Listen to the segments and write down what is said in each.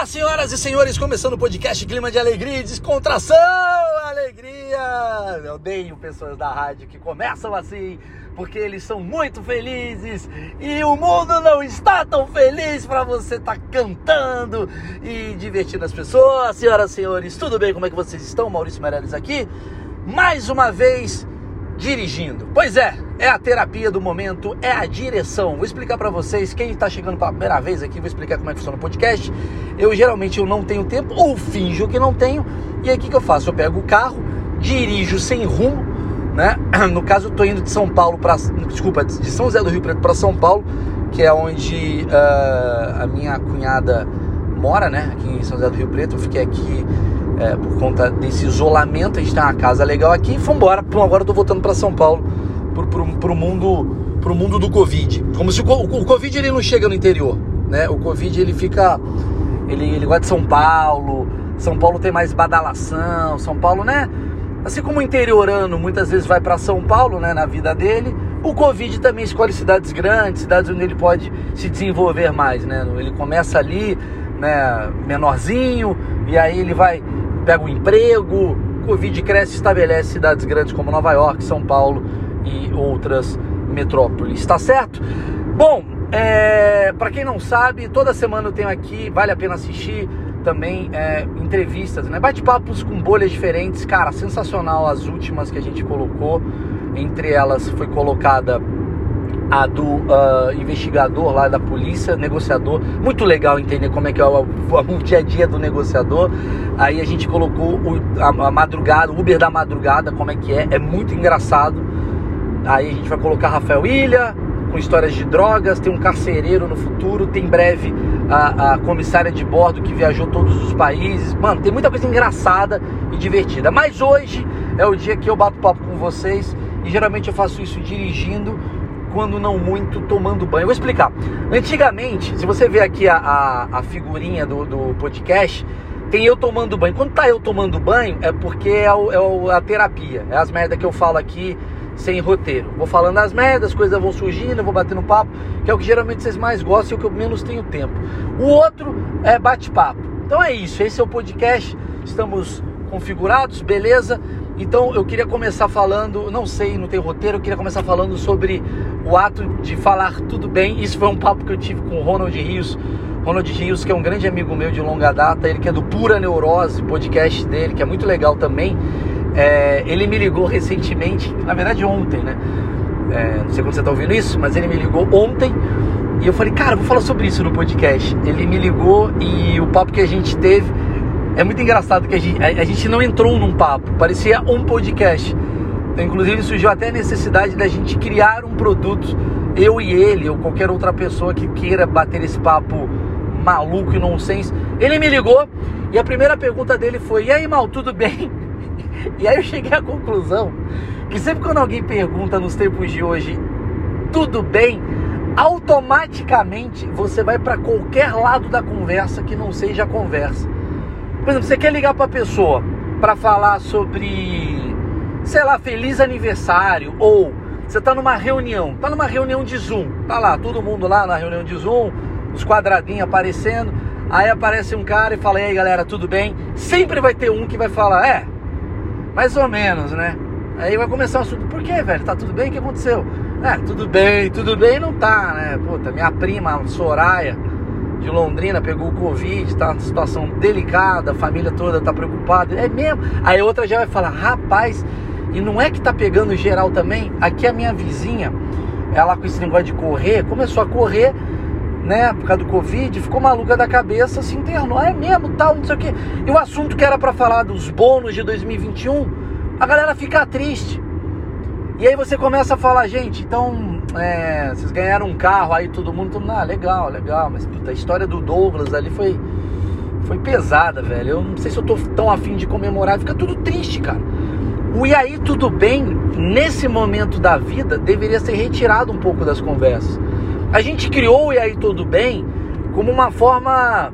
Senhoras e senhores, começando o podcast Clima de Alegria e Descontração, alegria! Eu odeio pessoas da rádio que começam assim, porque eles são muito felizes e o mundo não está tão feliz para você estar cantando e divertindo as pessoas. Senhoras e senhores, tudo bem? Como é que vocês estão? Maurício Meirelles aqui, mais uma vez dirigindo. Pois é a terapia do momento, é a direção. Vou explicar pra vocês, quem tá chegando pela primeira vez aqui, vou explicar como é que funciona o podcast. Geralmente eu não tenho tempo, ou finjo que não tenho, e aí o que eu faço? Eu pego o carro, dirijo sem rumo, né? No caso eu tô indo de São Paulo de São José do Rio Preto pra São Paulo, que é onde a minha cunhada mora, né? Aqui em São José do Rio Preto. Eu fiquei aqui por conta desse isolamento, a gente tem uma casa legal aqui e vambora. Agora eu tô voltando pra São Paulo, pro mundo do Covid. Como se o Covid ele não chega no interior, né? O Covid ele fica, ele gosta de São Paulo. São Paulo tem mais badalação. São Paulo, né? Assim como o interiorano muitas vezes vai pra São Paulo, né? Na vida dele, o Covid também escolhe cidades grandes, cidades onde ele pode se desenvolver mais, né? Ele começa ali, né? Menorzinho, e aí ele pega um emprego, o Covid cresce e estabelece cidades grandes como Nova York, São Paulo e outras metrópoles, tá certo? Bom, para quem não sabe, toda semana eu tenho aqui, vale a pena assistir também entrevistas, né? Bate-papos com bolhas diferentes, cara, sensacional as últimas que a gente colocou. Entre elas foi colocada a do investigador lá da polícia, negociador. Muito legal entender como é que é o dia a dia do negociador. Aí a gente colocou a madrugada, o Uber da madrugada, como é que é muito engraçado. Aí a gente vai colocar Rafael Ilha, com histórias de drogas, tem um carcereiro no futuro, tem em breve a comissária de bordo que viajou todos os países. Mano, tem muita coisa engraçada e divertida. Mas hoje é o dia que eu bato papo com vocês, e geralmente eu faço isso dirigindo, quando não muito tomando banho. Eu vou explicar. Antigamente, se você ver aqui a figurinha do podcast, tem eu tomando banho. Quando tá eu tomando banho, é porque é a terapia. É as merdas que eu falo aqui sem roteiro. Vou falando as merdas, as coisas vão surgindo, eu vou batendo papo, que é o que geralmente vocês mais gostam e o que eu menos tenho tempo. O outro é bate-papo. Então é isso, esse é o podcast. Estamos configurados, beleza? Então eu queria começar falando, não tem roteiro, eu queria começar falando sobre o ato de falar tudo bem. Isso foi um papo que eu tive com o Ronald Rios, que é um grande amigo meu de longa data, ele que é do Pura Neurose, podcast dele, que é muito legal também. Ele me ligou recentemente, na verdade ontem, né? Não sei quando você tá ouvindo isso, mas ele me ligou ontem e eu falei, cara, vou falar sobre isso no podcast. Ele me ligou e o papo que a gente teve é muito engraçado, que a gente não entrou num papo, parecia um podcast. Então, inclusive surgiu até a necessidade da gente criar um produto, eu e ele, ou qualquer outra pessoa que queira bater esse papo maluco e nonsense. Ele me ligou e a primeira pergunta dele foi, e aí, Mal, tudo bem? E aí eu cheguei à conclusão que sempre quando alguém pergunta nos tempos de hoje, tudo bem, automaticamente você vai para qualquer lado da conversa que não seja a conversa. Por exemplo, você quer ligar para a pessoa para falar sobre, sei lá, feliz aniversário, ou você tá numa reunião de Zoom, tá lá, todo mundo lá na reunião de Zoom, os quadradinhos aparecendo, aí aparece um cara e fala, e aí galera, tudo bem? Sempre vai ter um que vai falar, mais ou menos, né? Aí vai começar o assunto, por que, velho? Tá tudo bem? O que aconteceu? Tudo bem, não tá, né? Puta, minha prima, Soraya, de Londrina, pegou o Covid, tá numa situação delicada, a família toda tá preocupada. É mesmo? Aí outra já vai falar, rapaz, e não é que tá pegando geral também? Aqui a minha vizinha, ela com esse negócio de correr, começou a correr, né, por causa do Covid, ficou maluca da cabeça, se internou, é mesmo, tal, não sei o quê. E o assunto que era pra falar dos bônus de 2021, a galera fica triste. E aí você começa a falar, gente, então, vocês ganharam um carro, aí todo mundo, legal, mas puta, a história do Douglas ali foi pesada, velho. Eu não sei se eu tô tão afim de comemorar, fica tudo triste, cara. O e aí tudo bem, nesse momento da vida, deveria ser retirado um pouco das conversas. A gente criou o e aí tudo bem como uma forma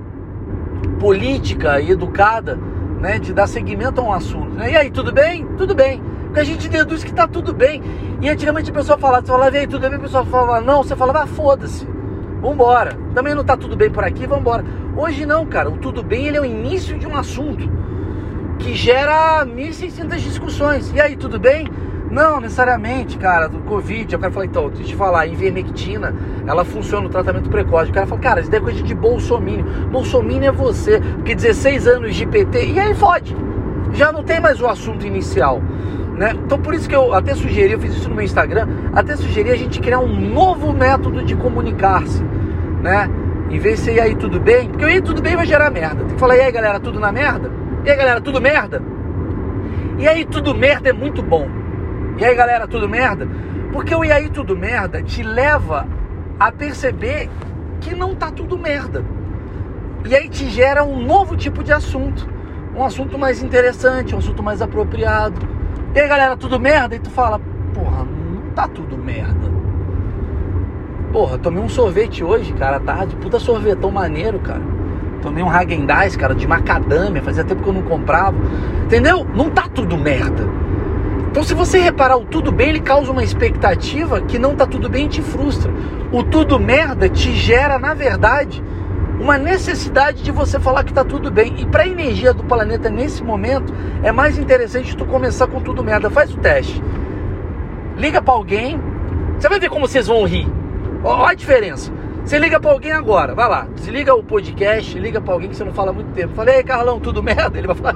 política e educada, né, de dar seguimento a um assunto, né? E aí, tudo bem? Tudo bem. Porque a gente deduz que tá tudo bem. E antigamente a pessoa falava, e aí, tudo bem? A pessoa falava, não, você falava, foda-se. vambora. Também não tá tudo bem por aqui, vambora. Hoje não, cara, o tudo bem, ele é o início de um assunto que gera 1.600 discussões. E aí, tudo bem? Não, necessariamente, cara, do Covid. Eu quero falar, então, deixa eu te falar, a ivermectina, ela funciona no tratamento precoce. O cara fala, cara, isso daí é coisa de bolsominion. Bolsominion é você, porque 16 anos de PT, e aí fode. Já não tem mais o assunto inicial, né? Então por isso que eu até sugeri, eu fiz isso no meu Instagram, até sugeri a gente criar um novo método de comunicar-se, né? Em vez de ser, e aí, tudo bem? Porque o e aí, tudo bem vai gerar merda. Tem que falar, e aí, galera, tudo na merda? E aí, galera, tudo merda? E aí, tudo merda é muito bom. E aí, galera, tudo merda? Porque o e aí, tudo merda te leva a perceber que não tá tudo merda. E aí te gera um novo tipo de assunto. Um assunto mais interessante, um assunto mais apropriado. E aí, galera, tudo merda? E tu fala, porra, não tá tudo merda. Porra, tomei um sorvete hoje, cara, à tarde. Puta sorvetão maneiro, cara. Tomei um Häagen-Dazs, cara, de macadâmia. Fazia tempo que eu não comprava. Entendeu? Não tá tudo merda. Então, se você reparar, o tudo bem, ele causa uma expectativa que não tá tudo bem e te frustra. O tudo merda te gera, na verdade, uma necessidade de você falar que tá tudo bem. E pra energia do planeta nesse momento, é mais interessante tu começar com tudo merda. Faz o teste. Liga pra alguém. Você vai ver como vocês vão rir. Olha a diferença. Você liga pra alguém agora, vai lá, desliga o podcast, liga pra alguém que você não fala há muito tempo. Falei, ei, Carlão, tudo merda? Ele vai falar,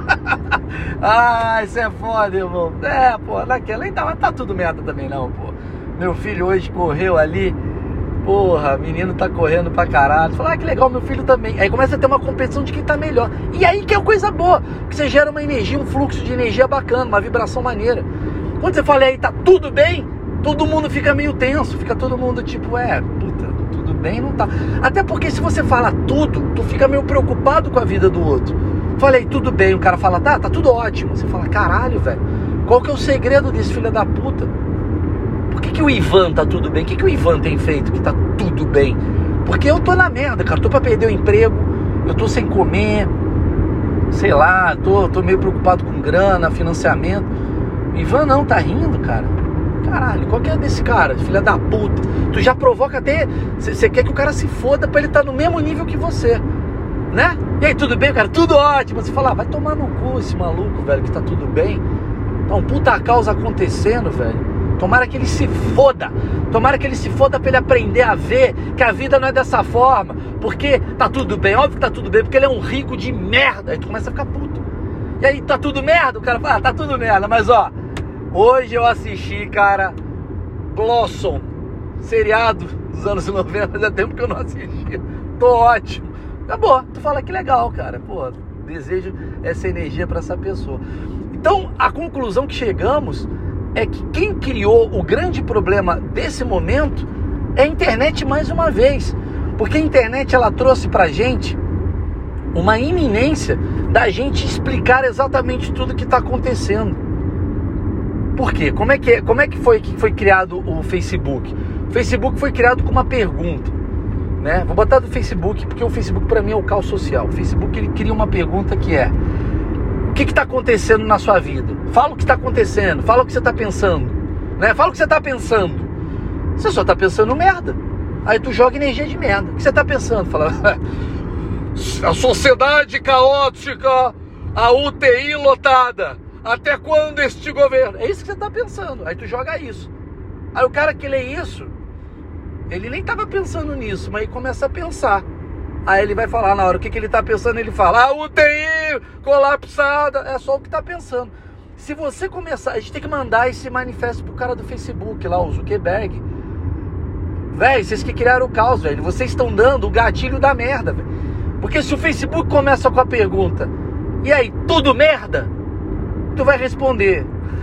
ah, isso é foda, irmão. É, pô, naquela, então, mas tá tudo merda também não, pô. Meu filho hoje correu ali, porra, menino tá correndo pra caralho. Fala, ah, que legal, meu filho também. Aí começa a ter uma competição de quem tá melhor. E aí que é coisa boa, porque você gera uma energia, um fluxo de energia bacana, uma vibração maneira. Quando você fala, aí, tá tudo bem? Todo mundo fica meio tenso, fica todo mundo tipo, puta, tudo bem, não tá. Até porque se você fala tudo, tu fica meio preocupado com a vida do outro. Falei, tudo bem, o cara fala, tá tudo ótimo. Você fala, caralho, velho, qual que é o segredo desse filho da puta? Por que o Ivan tá tudo bem? O que o Ivan tem feito que tá tudo bem? Porque eu tô na merda, cara, tô pra perder o emprego, eu tô sem comer, sei lá, tô meio preocupado com grana, financiamento. O Ivan não, tá rindo, cara. Caralho, qual que é desse cara, filha da puta? Tu já provoca até... Você quer que o cara se foda pra ele estar no mesmo nível que você, né? E aí, tudo bem, cara? Tudo ótimo. Você fala, vai tomar no cu esse maluco, velho, que tá tudo bem. Tá um puta causa acontecendo, velho. Tomara que ele se foda. Tomara que ele se foda pra ele aprender a ver que a vida não é dessa forma. Porque tá tudo bem, óbvio que tá tudo bem, porque ele é um rico de merda. Aí tu começa a ficar puto. E aí, tá tudo merda? O cara fala, tá tudo merda, mas ó... Hoje eu assisti, cara, Blossom, seriado dos anos 90, fazia tempo que eu não assistia. Tô ótimo. Acabou, tu fala que legal, cara. Pô, desejo essa energia pra essa pessoa. Então, a conclusão que chegamos é que quem criou o grande problema desse momento é a internet mais uma vez. Porque a internet, ela trouxe pra gente uma iminência da gente explicar exatamente tudo que tá acontecendo. Por quê? Como é que foi criado o Facebook? O Facebook foi criado com uma pergunta, né? Vou botar do Facebook, porque o Facebook para mim é o caos social. O Facebook, ele cria uma pergunta que é: o que está acontecendo na sua vida? Fala o que está acontecendo, fala o que você está pensando, né? Fala o que você está pensando. Você só está pensando merda. Aí tu joga energia de merda. O que você está pensando? Fala, a sociedade caótica, a UTI lotada. Até quando este governo? É isso que você tá pensando. Aí tu joga isso. Aí o cara que lê isso, ele nem tava pensando nisso, mas aí começa a pensar. Aí ele vai falar na hora o que ele tá pensando, ele fala, a UTI colapsada. É só o que tá pensando. Se você começar, a gente tem que mandar esse manifesto pro cara do Facebook lá, o Zuckerberg. Véi, vocês que criaram o caos, velho. Vocês estão dando o gatilho da merda, velho. Porque se o Facebook começa com a pergunta, e aí, tudo merda? Tu vai responder,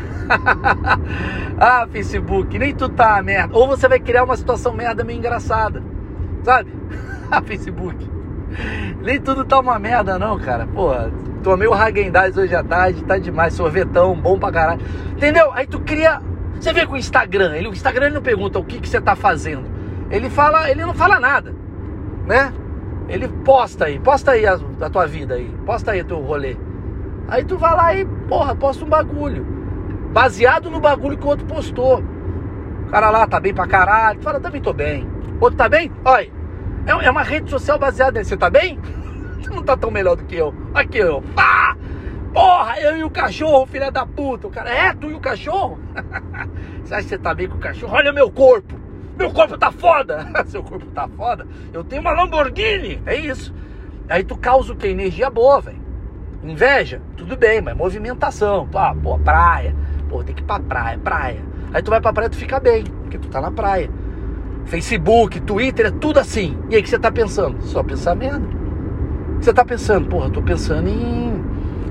ah, Facebook, nem tu tá merda. Ou você vai criar uma situação merda meio engraçada, sabe? Ah, Facebook, nem tudo tá uma merda não, cara. Porra, tomei o Häagen-Dazs hoje à tarde, tá demais, sorvetão, bom pra caralho. Entendeu? Aí tu cria... Você vê com o Instagram, o Instagram ele não pergunta o que você tá fazendo. Ele não fala nada, né? Ele posta aí a tua vida aí, posta aí o teu rolê. Aí tu vai lá e, porra, posta um bagulho baseado no bagulho que o outro postou. O cara lá tá bem pra caralho, tu fala, também tô bem. Outro tá bem? Olha, É uma rede social baseada nisso. Você tá bem? Você não tá tão melhor do que eu. Aqui eu. Ah! Porra, eu e o cachorro, filha da puta. O cara, tu e o cachorro? Você acha que você tá bem com o cachorro? Olha meu corpo. Meu corpo tá foda. Seu corpo tá foda? Eu tenho uma Lamborghini. É isso. Aí tu causa o quê? Energia boa, velho. Inveja? Tudo bem, mas movimentação. Pô, praia. Pô, tem que ir pra praia. Aí tu vai pra praia e tu fica bem, porque tu tá na praia. Facebook, Twitter, é tudo assim. E aí, o que você tá pensando? Só pensar merda. O que você tá pensando? Porra, tô pensando em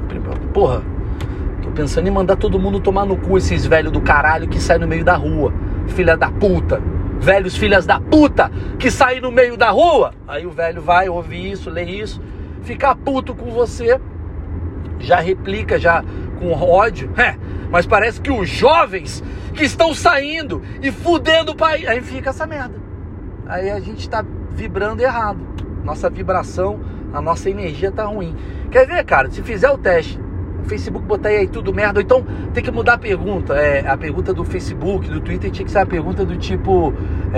mandar todo mundo tomar no cu, esses velhos do caralho que saem no meio da rua. Filha da puta. Velhos filhas da puta que saem no meio da rua. Aí o velho vai ouvir isso, ler isso, ficar puto com você, já replica, já com ódio. Mas parece que os jovens que estão saindo e fudendo o país, aí fica essa merda. Aí a gente tá vibrando errado. Nossa vibração, a nossa energia tá ruim. Quer ver, cara? Se fizer o teste, o Facebook botar aí tudo merda, ou então tem que mudar a pergunta. A pergunta do Facebook, do Twitter, tinha que ser a pergunta do tipo: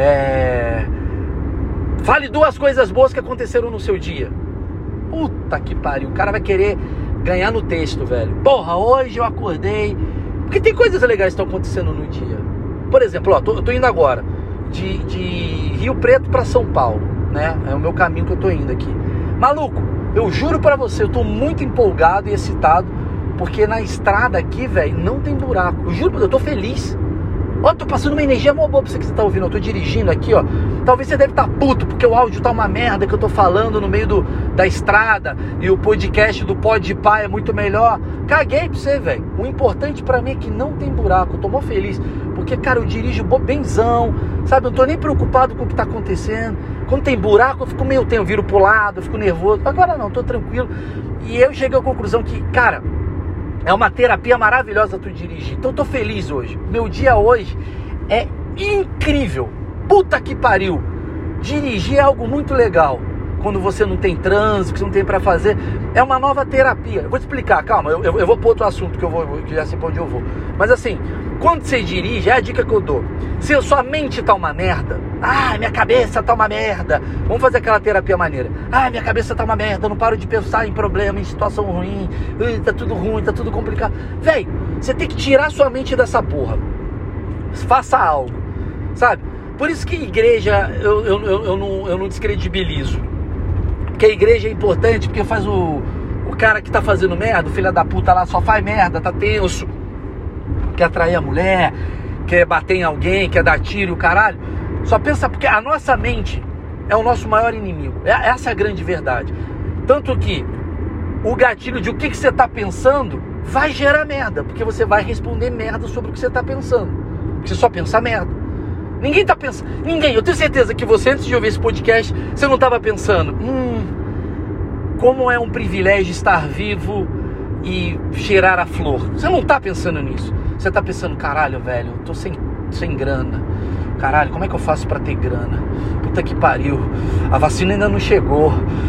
fale 2 coisas boas que aconteceram no seu dia. Puta que pariu, o cara vai querer ganhar no texto, velho. Porra, hoje eu acordei. Porque tem coisas legais que estão acontecendo no dia. Por exemplo, ó, eu tô indo agora de Rio Preto pra São Paulo, né? É o meu caminho que eu tô indo aqui. Maluco, eu juro pra você, eu tô muito empolgado e excitado, porque na estrada aqui, velho, não tem buraco. Eu juro, eu tô feliz. Ó, tô passando uma energia mó boa pra você que você tá ouvindo. Eu tô dirigindo aqui, ó. Talvez você deve estar puto, porque o áudio tá uma merda que eu tô falando no meio da estrada, e o podcast do Podpah é muito melhor. Caguei pra você, velho. O importante pra mim é que não tem buraco. Eu tô mó feliz, porque, cara, eu dirijo benzão, sabe? Eu não tô nem preocupado com o que tá acontecendo. Quando tem buraco, eu fico meio... Eu viro pro lado, eu fico nervoso. Agora não, tô tranquilo. E eu cheguei à conclusão que, cara, é uma terapia maravilhosa tu dirigir. Então eu tô feliz hoje. Meu dia hoje é incrível. Puta que pariu. Dirigir é algo muito legal. Quando você não tem trânsito, que você não tem pra fazer. É uma nova terapia. Eu vou te explicar, calma. Eu vou pro outro assunto que já sei pra onde eu vou. Mas assim, quando você dirige, é a dica que eu dou. Se a sua mente tá uma merda. Minha cabeça tá uma merda. Vamos fazer aquela terapia maneira. Minha cabeça tá uma merda. Eu não paro de pensar em problema, em situação ruim. Tá tudo ruim, tá tudo complicado. Véi, você tem que tirar sua mente dessa porra. Faça algo, sabe? Por isso que igreja eu não descredibilizo. Porque a igreja é importante, porque faz o cara que tá fazendo merda, o filho da puta lá só faz merda, tá tenso, quer atrair a mulher, quer bater em alguém, quer dar tiro e o caralho. Só pensa, porque a nossa mente é o nosso maior inimigo. Essa é a grande verdade. Tanto que o gatilho de o que você tá pensando vai gerar merda, porque você vai responder merda sobre o que você tá pensando. Porque você só pensa merda. Ninguém tá pensando. Ninguém. Eu tenho certeza que você, antes de ouvir esse podcast, você não tava pensando: como é um privilégio estar vivo e cheirar a flor. Você não tá pensando nisso. Você tá pensando: caralho, velho, eu tô sem grana. Caralho, como é que eu faço pra ter grana? Puta que pariu. A vacina ainda não chegou.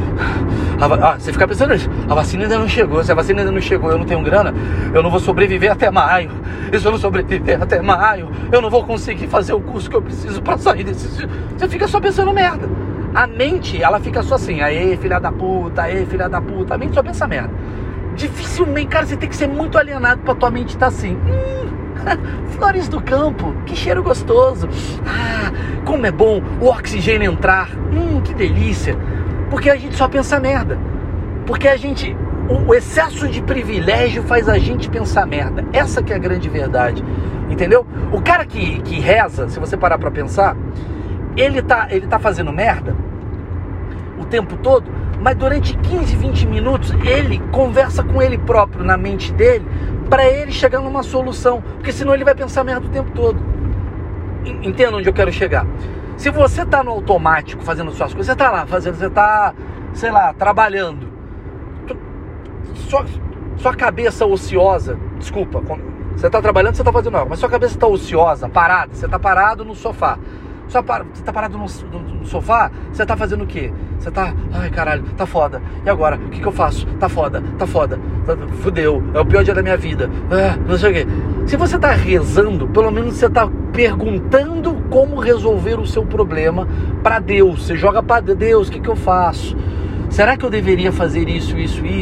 Você fica pensando nisso. A vacina ainda não chegou. Se a vacina ainda não chegou, eu não tenho grana, eu não vou sobreviver até maio. E se eu não sobreviver até maio, eu não vou conseguir fazer o curso que eu preciso pra sair desse... Você fica só pensando merda. A mente, ela fica só assim: aê, filha da puta, aê, filha da puta. A mente só pensa merda. Dificilmente, cara, você tem que ser muito alienado pra tua mente estar assim: flores do campo, que cheiro gostoso. Como é bom o oxigênio entrar. Que delícia. Porque a gente só pensa merda. Porque o excesso de privilégio faz a gente pensar merda. Essa que é a grande verdade. Entendeu? O cara que reza, se você parar pra pensar, ele tá fazendo merda o tempo todo, mas durante 15, 20 minutos ele conversa com ele próprio na mente dele, para ele chegar numa solução, porque senão ele vai pensar merda o tempo todo. Entenda onde eu quero chegar. Se você tá no automático fazendo suas coisas, você tá lá fazendo, você tá, sei lá, trabalhando, sua cabeça ociosa, desculpa, você tá trabalhando, você tá fazendo algo, mas sua cabeça tá ociosa, parada, você tá parado no sofá. Você tá parado no sofá, você tá fazendo o quê? Você tá, ai caralho, tá foda. E agora? O que eu faço? Tá foda. Fudeu, é o pior dia da minha vida. Não sei o quê. Se você está rezando, pelo menos você está perguntando como resolver o seu problema para Deus. Você joga para Deus, o que eu faço? Será que eu deveria fazer isso?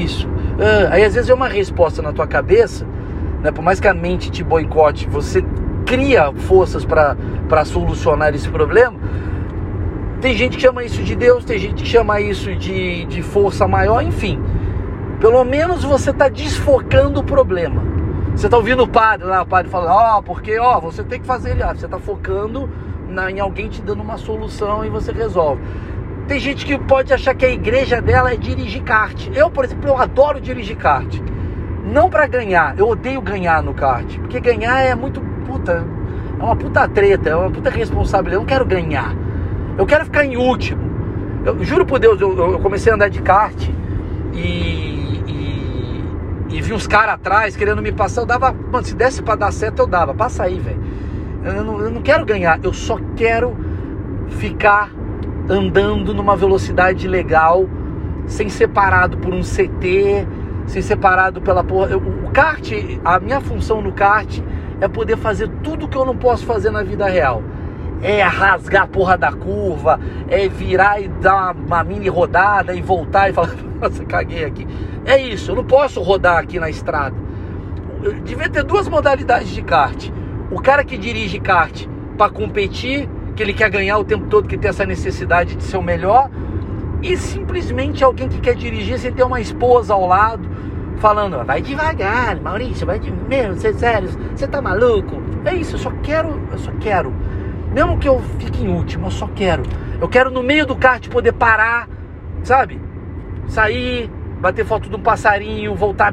Aí às vezes é uma resposta na tua cabeça, né? Por mais que a mente te boicote, você cria forças para solucionar esse problema. Tem gente que chama isso de Deus, tem gente que chama isso de força maior, enfim. Pelo menos você está desfocando o problema. Você está ouvindo o padre lá, o padre fala, porque você tem que fazer, você está focando em alguém te dando uma solução e você resolve. Tem gente que pode achar que a igreja dela é dirigir kart. Eu, por exemplo, eu adoro dirigir kart. Não para ganhar, eu odeio ganhar no kart, porque ganhar é muito é uma puta treta, é uma puta responsabilidade. Eu não quero ganhar, eu quero ficar em último. Eu juro por Deus, eu comecei a andar de kart e vi uns caras atrás querendo me passar. Eu dava, mano, se desse pra dar certo eu dava, passa aí, velho. Eu não quero ganhar, eu só quero ficar andando numa velocidade legal, sem ser parado por um CT, sem ser parado pela porra. O kart, a minha função no kart é poder fazer tudo que eu não posso fazer na vida real. É rasgar a porra da curva, é virar e dar uma mini rodada e voltar e falar, nossa, caguei aqui. É isso, eu não posso rodar aqui na estrada. Eu devia ter duas modalidades de kart. O cara que dirige kart para competir, que ele quer ganhar o tempo todo, que tem essa necessidade de ser o melhor, e simplesmente alguém que quer dirigir sem ter uma esposa ao lado, falando, vai devagar, Maurício, sério, você tá maluco? É isso, eu só quero. Mesmo que eu fique em último, eu quero no meio do kart poder parar, sabe? Sair, bater foto de um passarinho, voltar,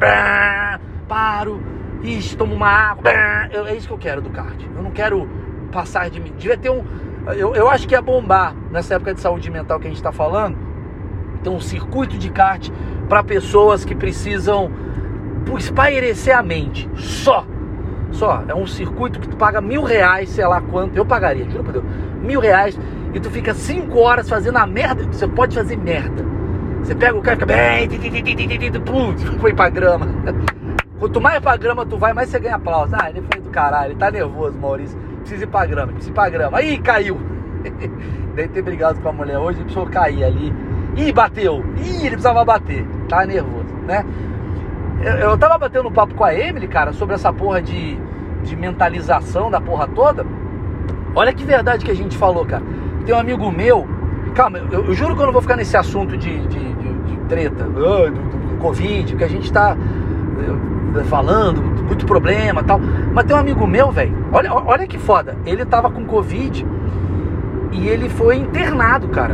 paro, tomo uma água, é isso que eu quero do kart. Eu não quero passar de mim. Devia ter eu acho que ia bombar nessa época de saúde mental que a gente tá falando. Tem um circuito de kart para pessoas que precisam espairecer a mente. Só. É um circuito que tu paga R$1.000, sei lá quanto. Eu pagaria, juro por Deus, R$1.000. E tu fica 5 horas fazendo a merda. Você pode fazer merda. Você pega o cara e fica bem, putz, foi pra grama. Quanto mais pra grama tu vai, mais você ganha aplauso. Ele foi do caralho, ele tá nervoso, Maurício. Precisa ir pra grama, Aí caiu. Deve ter brigado com a mulher hoje, ele precisou cair ali. Ih, bateu. Ele precisava bater. Tá nervoso, né? Eu tava batendo um papo com a Emily, cara, sobre essa porra de mentalização da porra toda. Olha que verdade que a gente falou, cara. Tem um amigo meu. Calma, eu juro que eu não vou ficar nesse assunto de treta, do Covid, que a gente tá falando, muito problema e tal. Mas tem um amigo meu, velho. Olha que foda. Ele tava com Covid e ele foi internado, cara.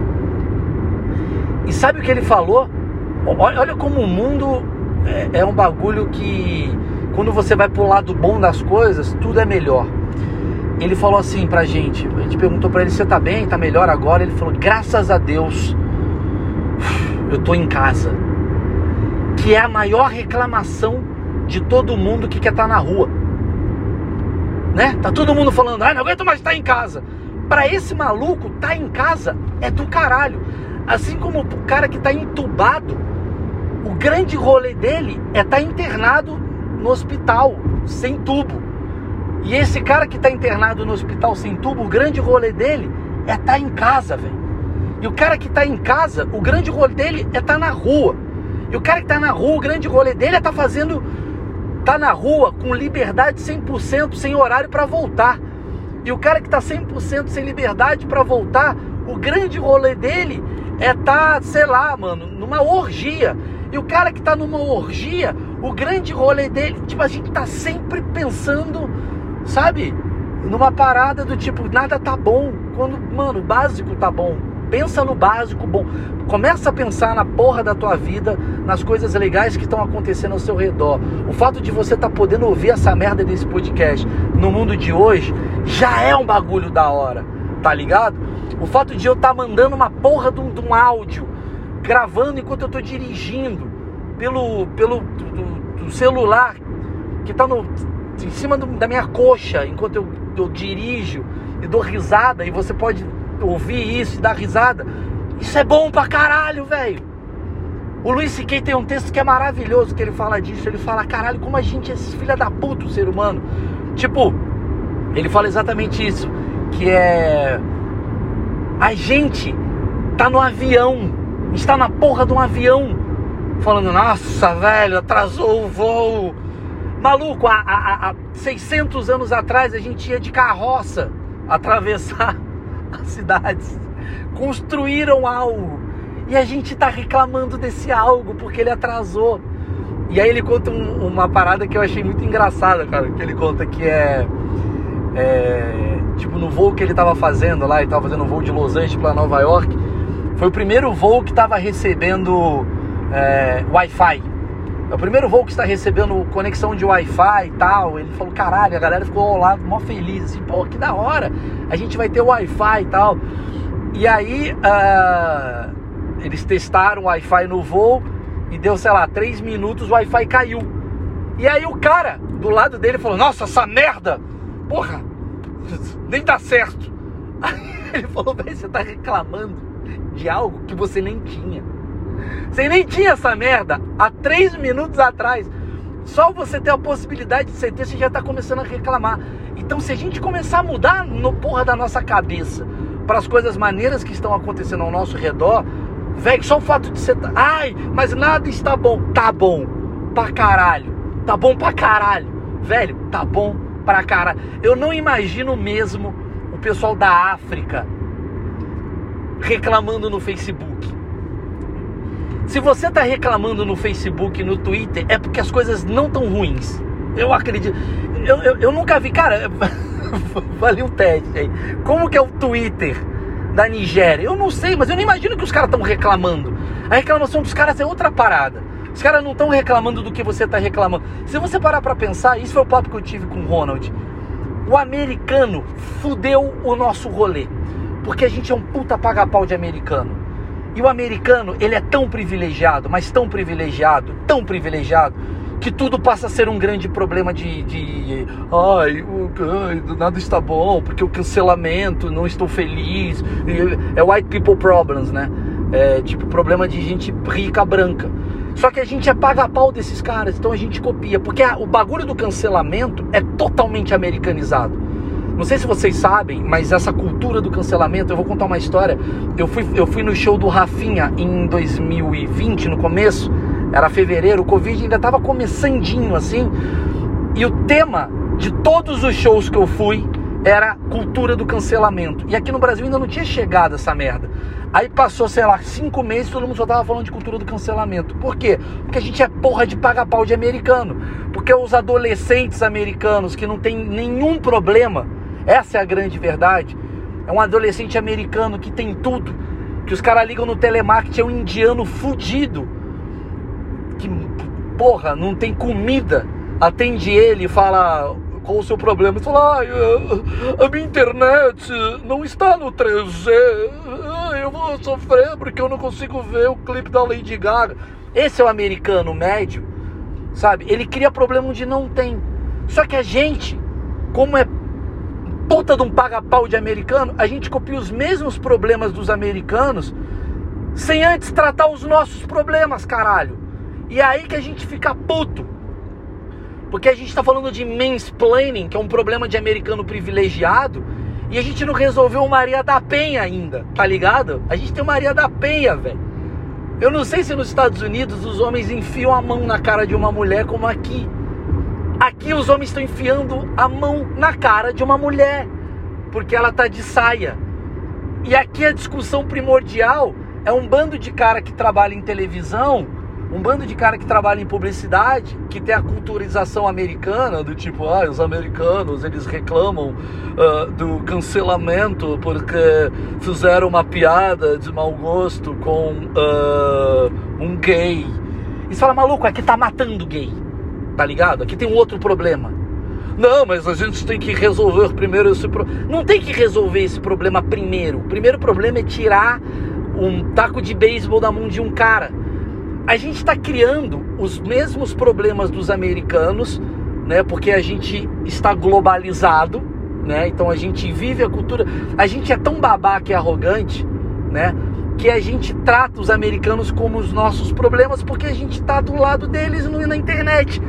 E sabe o que ele falou? Olha como o mundo é um bagulho que, quando você vai pro lado bom das coisas, tudo é melhor. Ele falou assim pra gente, a gente perguntou pra ele, você tá bem, tá melhor agora? Ele falou, graças a Deus, eu tô em casa. Que é a maior reclamação de todo mundo que quer estar na rua, né? Tá todo mundo falando, não aguento mais estar em casa. Pra esse maluco, tá em casa é do caralho. Assim como o cara que tá entubado, o grande rolê dele é estar internado no hospital, sem tubo. E esse cara que tá internado no hospital sem tubo, o grande rolê dele é estar em casa, velho. E o cara que tá em casa, o grande rolê dele é estar na rua. E o cara que tá na rua, o grande rolê dele é tá na rua com liberdade 100%, sem horário para voltar. E o cara que tá 100% sem liberdade para voltar, o grande rolê dele é sei lá, mano, numa orgia. E o cara que tá numa orgia, o grande rolê dele, tipo, a gente tá sempre pensando, sabe, numa parada do tipo, nada tá bom, quando, mano, o básico tá bom. Pensa no básico bom. Começa a pensar na porra da tua vida, nas coisas legais que estão acontecendo ao seu redor. O fato de você estar podendo ouvir essa merda desse podcast no mundo de hoje já é um bagulho da hora, tá ligado? O fato de eu estar mandando uma porra de um áudio, gravando enquanto eu tô dirigindo, pelo celular que tá em cima da minha coxa, enquanto eu dirijo e dou risada, e você pode ouvir isso e dar risada. Isso é bom pra caralho, velho. O Luis C.K. tem um texto que é maravilhoso, que ele fala disso. Ele fala, caralho, como a gente é filha da puta, o ser humano. Tipo, ele fala exatamente isso, que é... A gente tá no avião, está na porra de um avião, falando, nossa, velho, atrasou o voo. Maluco, há 600 anos atrás a gente ia de carroça atravessar as cidades. Construíram algo e a gente tá reclamando desse algo porque ele atrasou. E aí ele conta uma parada que eu achei muito engraçada, cara, que ele conta que tipo, no voo que ele tava fazendo lá, ele tava fazendo um voo de Los Angeles para Nova York, foi o primeiro voo que tava recebendo Wi-Fi. É o primeiro voo que está recebendo conexão de Wi-Fi e tal. Ele falou, caralho, a galera ficou ao lado, mó feliz, assim, pô, que da hora, a gente vai ter Wi-Fi e tal. E aí, eles testaram o Wi-Fi no voo e deu, sei lá, 3 minutos, o Wi-Fi caiu. E aí o cara do lado dele falou, nossa, essa merda, porra, nem dá certo. Aí ele falou, velho, você tá reclamando de algo que você nem tinha. Você nem tinha essa merda há 3 minutos atrás. Só você ter a possibilidade de você ter, você já tá começando a reclamar. Então se a gente começar a mudar no porra da nossa cabeça para as coisas maneiras que estão acontecendo ao nosso redor, velho, só o fato de você... Ai, mas nada está bom. Tá bom pra caralho. Tá bom pra caralho. Velho, tá bom pra caralho. Eu não imagino mesmo o pessoal da África reclamando no Facebook. Se você tá reclamando no Facebook, no Twitter, é porque as coisas não tão ruins. Eu acredito. Eu nunca vi, cara, valeu um teste aí. Como que é o Twitter da Nigéria? Eu não sei, mas eu não imagino que os caras estão reclamando. A reclamação dos caras é outra parada. Os caras não estão reclamando do que você está reclamando. Se você parar pra pensar, isso foi o papo que eu tive com o Ronald. O americano fudeu o nosso rolê. Porque a gente é um puta paga-pau de americano. E o americano, ele é tão privilegiado, mas tão privilegiado, que tudo passa a ser um grande problema nada está bom, porque o cancelamento, não estou feliz. É white people problems, né? É tipo problema de gente rica, branca. Só que a gente é paga-pau desses caras, então a gente copia. Porque o bagulho do cancelamento é totalmente americanizado. Não sei se vocês sabem, mas essa cultura do cancelamento, eu vou contar uma história. Eu fui no show do Rafinha em 2020, no começo, era fevereiro, o Covid ainda tava começandinho assim, e o tema de todos os shows que eu fui era cultura do cancelamento. E aqui no Brasil ainda não tinha chegado essa merda. Aí passou, sei lá, 5 meses, todo mundo só tava falando de cultura do cancelamento. Por quê? Porque a gente é porra de paga-pau de americano. Porque os adolescentes americanos que não tem nenhum problema, essa é a grande verdade. É um adolescente americano que tem tudo, que os caras ligam no telemarketing, é um indiano fudido, que, porra, não tem comida, atende ele e fala, qual o seu problema? Ele fala, a minha internet não está no 3G, eu vou sofrer porque eu não consigo ver o clipe da Lady Gaga. Esse é o americano médio, sabe? Ele cria problema onde não tem. Só que a gente, como é puta de um paga-pau de americano, a gente copia os mesmos problemas dos americanos sem antes tratar os nossos problemas, caralho. E é aí que a gente fica puto. Porque a gente tá falando de mansplaining, que é um problema de americano privilegiado, e a gente não resolveu o Maria da Penha ainda, tá ligado? A gente tem o Maria da Penha, velho. Eu não sei se nos Estados Unidos os homens enfiam a mão na cara de uma mulher como aqui. Aqui os homens estão enfiando a mão na cara de uma mulher, porque ela tá de saia. E aqui a discussão primordial é um bando de cara que trabalha em televisão, um bando de cara que trabalha em publicidade, que tem a culturização americana, do tipo, os americanos, eles reclamam do cancelamento porque fizeram uma piada de mau gosto com um gay. E você fala, maluco, aqui tá matando gay. Tá ligado? Aqui tem um outro problema. Não, mas a gente tem que resolver primeiro esse problema. Não tem que resolver esse problema primeiro. O primeiro problema é tirar um taco de beisebol da mão de um cara. A gente está criando os mesmos problemas dos americanos, né? Porque a gente está globalizado, né? Então a gente vive a cultura. A gente é tão babaca e arrogante, né? Que a gente trata os americanos como os nossos problemas, porque a gente está do lado deles na internet.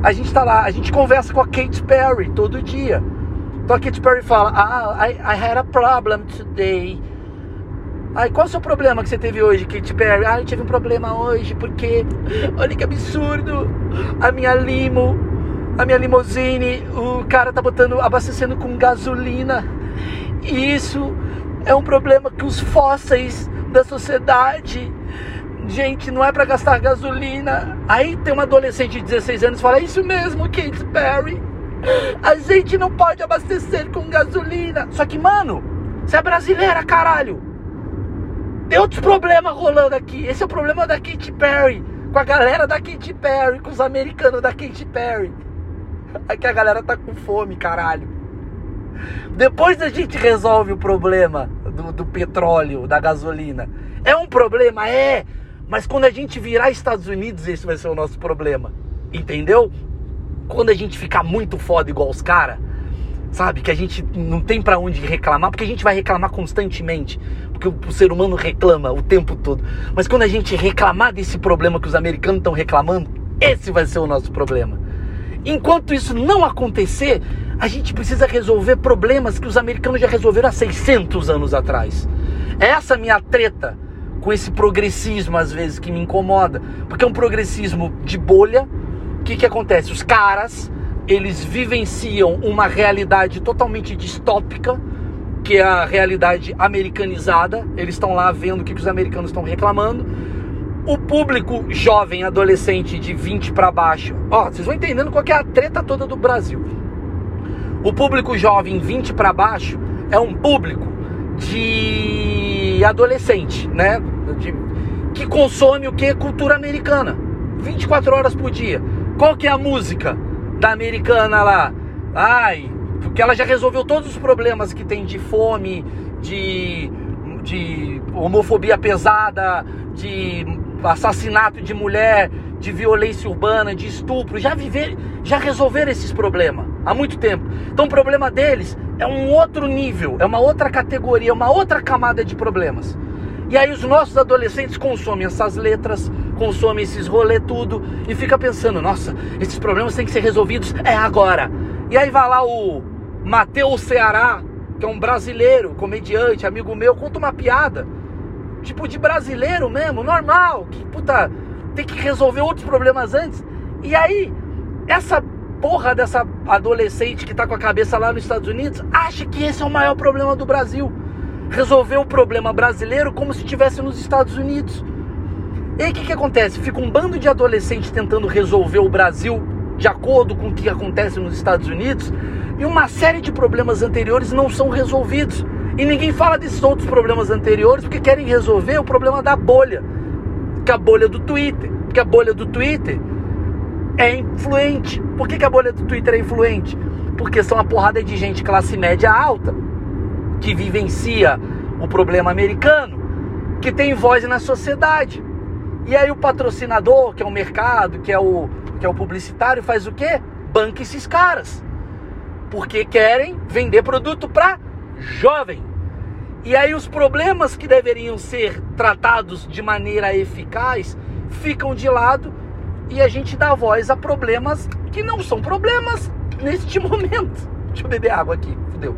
a gente tá lá, a gente conversa com a Katy Perry todo dia. Então a Katy Perry fala, I had a problem today. Ai, qual é o seu problema que você teve hoje, Katy Perry? Eu tive um problema hoje porque, olha que absurdo, a minha limousine, o cara tá abastecendo com gasolina. E isso é um problema que os fósseis da sociedade, gente, não é pra gastar gasolina. Aí tem uma adolescente de 16 anos que fala, é isso mesmo, Katy Perry, a gente não pode abastecer com gasolina. Só que, mano, você é brasileira, caralho. Tem outros problemas rolando aqui. Esse é o problema da Katy Perry, com a galera da Katy Perry, com os americanos da Katy Perry. Aqui a galera tá com fome, caralho. Depois a gente resolve o problema do petróleo, da gasolina. É um problema? É. Mas quando a gente virar Estados Unidos, esse vai ser o nosso problema. Entendeu? Quando a gente ficar muito foda igual os caras, sabe? Que a gente não tem pra onde reclamar, porque a gente vai reclamar constantemente. Porque o ser humano reclama o tempo todo. Mas quando a gente reclamar desse problema que os americanos estão reclamando, esse vai ser o nosso problema. Enquanto isso não acontecer, a gente precisa resolver problemas que os americanos já resolveram há 600 anos atrás. Essa é a minha treta com esse progressismo, às vezes, que me incomoda. Porque é um progressismo de bolha. O que acontece? Os caras, eles vivenciam uma realidade totalmente distópica, que é a realidade americanizada. Eles estão lá vendo o que os americanos estão reclamando. O público jovem, adolescente de 20 para baixo, vocês vão entendendo qual que é a treta toda do Brasil. O público jovem 20 para baixo é um público de adolescente, né? Que consome o que? Cultura americana, 24 horas por dia. Qual que é a música da americana lá? Porque ela já resolveu todos os problemas que tem de fome, de homofobia pesada, de assassinato de mulher, de violência urbana, de estupro. Já resolveram esses problemas há muito tempo. Então o problema deles é um outro nível, é uma outra categoria, uma outra camada de problemas. E aí os nossos adolescentes consomem essas letras, consomem esses rolê tudo e fica pensando, nossa, esses problemas têm que ser resolvidos agora. E aí vai lá o Matheus Ceará, que é um brasileiro, comediante, amigo meu, conta uma piada, tipo de brasileiro mesmo, normal, que puta, tem que resolver outros problemas antes. E aí, essa porra dessa adolescente que tá com a cabeça lá nos Estados Unidos, acha que esse é o maior problema do Brasil. Resolver o problema brasileiro como se estivesse nos Estados Unidos. E aí o que acontece? Fica um bando de adolescentes tentando resolver o Brasil de acordo com o que acontece nos Estados Unidos, e uma série de problemas anteriores não são resolvidos. E ninguém fala desses outros problemas anteriores porque querem resolver o problema da bolha, que é a bolha do Twitter. Porque a bolha do Twitter é influente. Por que a bolha do Twitter é influente? Porque são uma porrada de gente classe média alta, que vivencia o problema americano, que tem voz na sociedade. E aí o patrocinador, que é o mercado, que é o publicitário, faz o quê? Banca esses caras. Porque querem vender produto para jovem. E aí os problemas que deveriam ser tratados de maneira eficaz ficam de lado e a gente dá voz a problemas que não são problemas neste momento. Deixa eu beber água aqui, fudeu.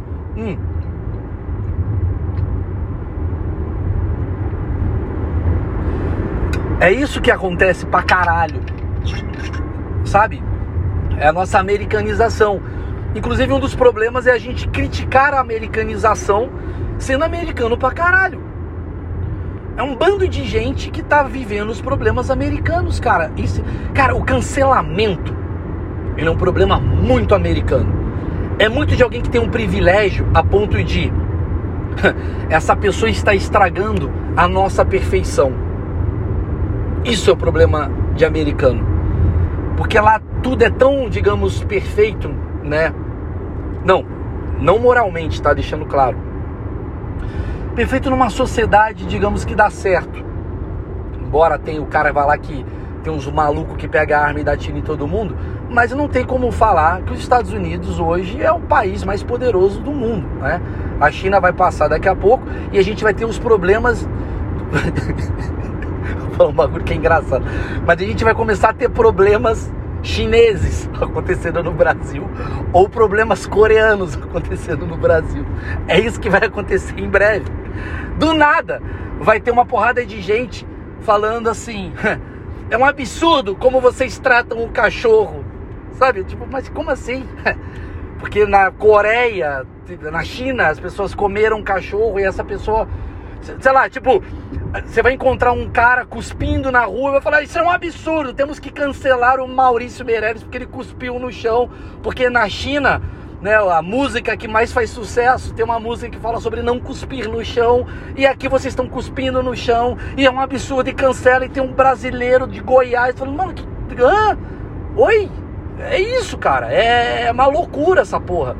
É isso que acontece pra caralho, sabe? É a nossa americanização. Inclusive um dos problemas é a gente criticar a americanização sendo americano pra caralho. É um bando de gente que tá vivendo os problemas americanos, cara. Cara, o cancelamento, ele é um problema muito americano. É muito de alguém que tem um privilégio a ponto de essa pessoa está estragando a nossa perfeição. Isso é o problema de americano. Porque lá tudo é tão, digamos, perfeito, né? Não moralmente, tá? Deixando claro. Perfeito numa sociedade, digamos, que dá certo. Embora tenha o cara vai lá que tem uns malucos que pega a arma e dá tiro em todo mundo, mas não tem como falar que os Estados Unidos hoje é o país mais poderoso do mundo, né? A China vai passar daqui a pouco e a gente vai ter os problemas... Vou falar um bagulho que é engraçado. Mas a gente vai começar a ter problemas chineses acontecendo no Brasil ou problemas coreanos acontecendo no Brasil. É isso que vai acontecer em breve. Do nada vai ter uma porrada de gente falando assim: é um absurdo como vocês tratam o cachorro, sabe? Tipo, mas como assim? Porque na Coreia, na China, as pessoas comeram cachorro e essa pessoa, sei lá, tipo, você vai encontrar um cara cuspindo na rua e vai falar: isso é um absurdo, temos que cancelar o Maurício Meirelles porque ele cuspiu no chão. Porque na China, né, a música que mais faz sucesso, tem uma música que fala sobre não cuspir no chão, e aqui vocês estão cuspindo no chão, e é um absurdo, e cancela. E tem um brasileiro de Goiás falando: mano, oi? É isso, cara, é uma loucura essa porra.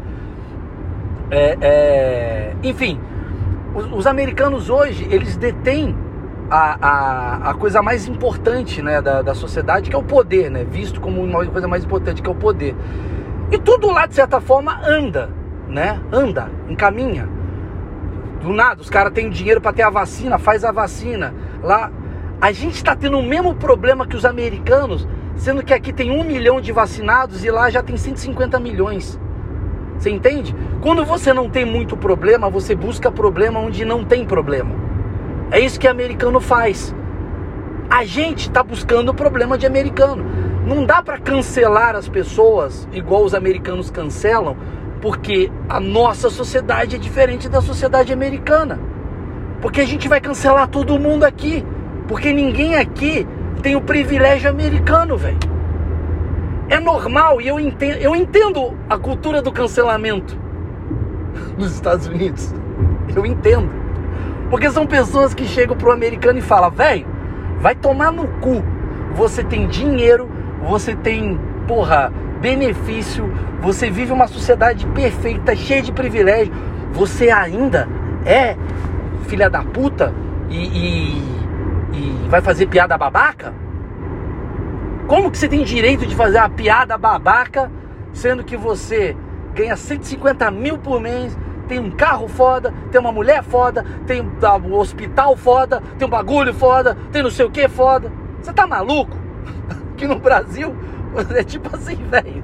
Enfim, os americanos hoje, eles detêm a coisa mais importante, né, da sociedade, que é o poder, né, visto como uma coisa mais importante, que é o poder. E tudo lá, de certa forma, anda, né, encaminha. Do nada, os caras têm dinheiro para ter a vacina, faz a vacina. Lá, a gente está tendo o mesmo problema que os americanos, sendo que aqui tem 1 milhão de vacinados e lá já tem 150 milhões. Você entende? Quando você não tem muito problema, você busca problema onde não tem problema. É isso que americano faz. A gente está buscando problema de americano. Não dá para cancelar as pessoas igual os americanos cancelam, porque a nossa sociedade é diferente da sociedade americana. Porque a gente vai cancelar todo mundo aqui, porque ninguém aqui tem o privilégio americano, velho. É normal, e eu entendo a cultura do cancelamento nos Estados Unidos. Eu entendo. Porque são pessoas que chegam pro americano e falam: velho, vai tomar no cu. Você tem dinheiro, você tem, benefício, você vive uma sociedade perfeita, cheia de privilégio. Você ainda é filha da puta e vai fazer piada babaca? Como que você tem direito de fazer uma piada babaca, sendo que você ganha 150 mil por mês, tem um carro foda, tem uma mulher foda, tem um hospital foda, tem um bagulho foda, tem não sei o que foda? Você tá maluco? Aqui no Brasil, é tipo assim, velho.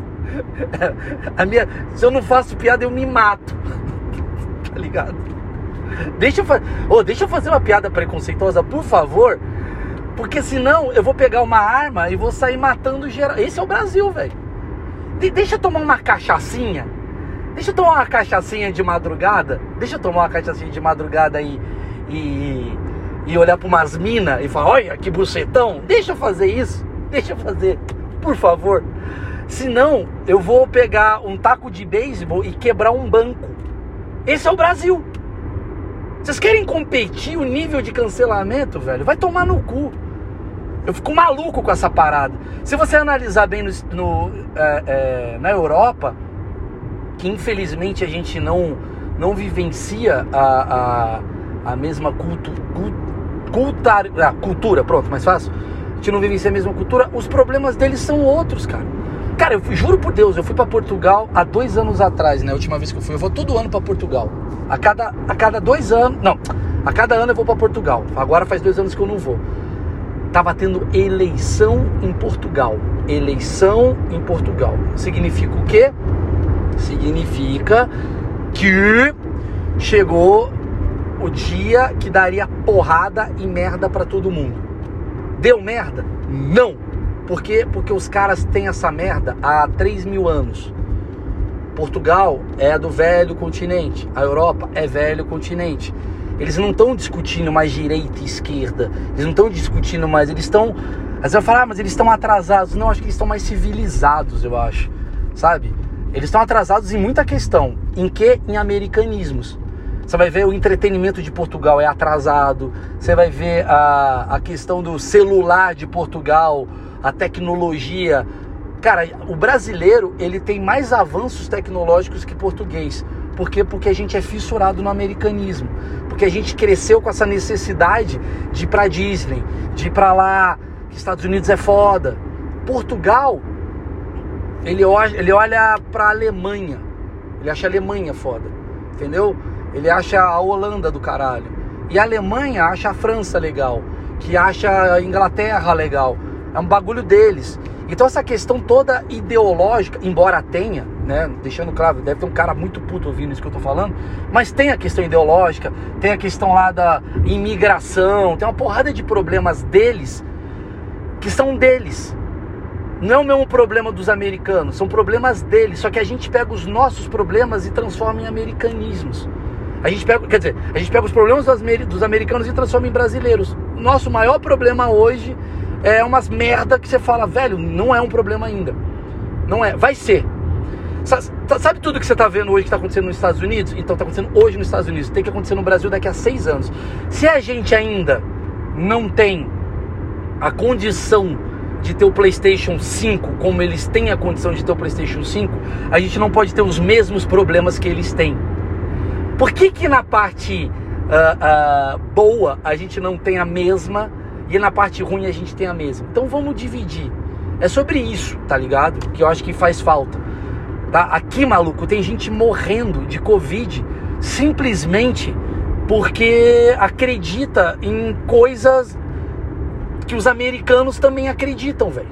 Se eu não faço piada, eu me mato. Tá ligado? Deixa eu fazer uma piada preconceituosa, por favor. Porque senão eu vou pegar uma arma e vou sair matando geral. Esse é o Brasil, velho. Deixa eu tomar uma cachaçinha. Deixa eu tomar uma cachaçinha de madrugada. Deixa eu tomar uma cachaçinha de madrugada e olhar pra umas minas e falar: olha que bucetão. Deixa eu fazer isso. Deixa eu fazer, por favor. Senão eu vou pegar um taco de beisebol e quebrar um banco. Esse é o Brasil. Vocês querem competir o nível de cancelamento, velho? Vai tomar no cu. Eu fico maluco com essa parada. Se você analisar bem na Europa, que infelizmente a gente não vivencia a mesma cultura, pronto, mais fácil. A gente não vivencia a mesma cultura, os problemas deles são outros, cara. Cara, eu juro por Deus, eu fui pra Portugal há 2 anos atrás, né? A última vez que eu vou todo ano pra Portugal. A cada 2 anos, não, a cada ano eu vou pra Portugal. Agora faz 2 anos que eu não vou. Tava tendo eleição em Portugal. Eleição em Portugal. Significa o quê? Significa que chegou o dia que daria porrada e merda pra todo mundo. Deu merda? Não. Por quê? Porque os caras têm essa merda há 3.000 anos. Portugal é do velho continente. A Europa é velho continente. Eles não estão discutindo mais direita e esquerda. Eles não estão discutindo mais. Eles estão... Aí você vai falar: mas eles estão atrasados. Não, acho que eles estão mais civilizados, eu acho. Sabe? Eles estão atrasados em muita questão. Em quê? Em americanismos. Você vai ver o entretenimento de Portugal é atrasado. Você vai ver a questão do celular de Portugal, a tecnologia. Cara, o brasileiro, ele tem mais avanços tecnológicos que português. Por quê? Porque a gente é fissurado no americanismo. Porque a gente cresceu com essa necessidade de ir pra Disney, de ir pra lá, que Estados Unidos é foda. Portugal, ele olha pra Alemanha. Ele acha a Alemanha foda, entendeu? Ele acha a Holanda do caralho. E a Alemanha acha a França legal, que acha a Inglaterra legal. É um bagulho deles. Então essa questão toda ideológica, embora tenha, né, deixando claro, deve ter um cara muito puto ouvindo isso que eu tô falando, mas tem a questão ideológica, tem a questão lá da imigração, tem uma porrada de problemas deles, que são deles. Não é o mesmo problema dos americanos, são problemas deles, só que a gente pega os nossos problemas e transforma em americanismos. A gente pega os problemas dos americanos e transforma em brasileiros. Nosso maior problema hoje é umas merda que você fala, velho, não é um problema ainda. Não é, vai ser. Sabe tudo que você tá vendo hoje que tá acontecendo nos Estados Unidos? Então tá acontecendo hoje nos Estados Unidos, tem que acontecer no Brasil daqui a 6 anos. Se a gente ainda não tem a condição de ter o PlayStation 5, como eles têm a condição de ter o PlayStation 5, a gente não pode ter os mesmos problemas que eles têm. Por que na parte boa a gente não tem a mesma e na parte ruim a gente tem a mesma? Então vamos dividir. É sobre isso, tá ligado? Que eu acho que faz falta. Tá? Aqui, maluco, tem gente morrendo de Covid simplesmente porque acredita em coisas que os americanos também acreditam, velho.